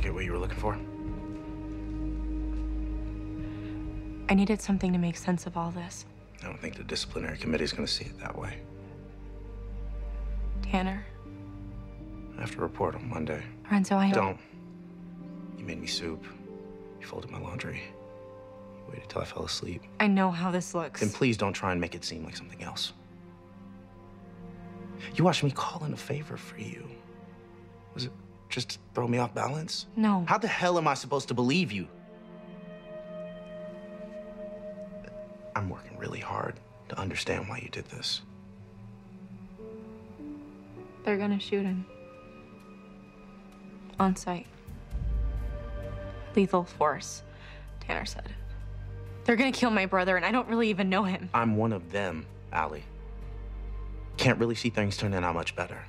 get what you were looking for? I needed something to make sense of all this. I don't think the disciplinary committee is going to see it that way. Tanner. I have to report on Monday. Lorenzo, Don't. You made me soup. You folded my laundry. You waited till I fell asleep. I know how this looks. Then please don't try and make it seem like something else. You watched me call in a favor for you. Was it just to throw me off balance? No. How the hell am I supposed to believe you? I'm working really hard to understand why you did this. They're gonna shoot him. On sight. Lethal force, Tanner said. They're gonna kill my brother, and I don't really even know him. I'm one of them, Allie. Can't really see things turning out much better.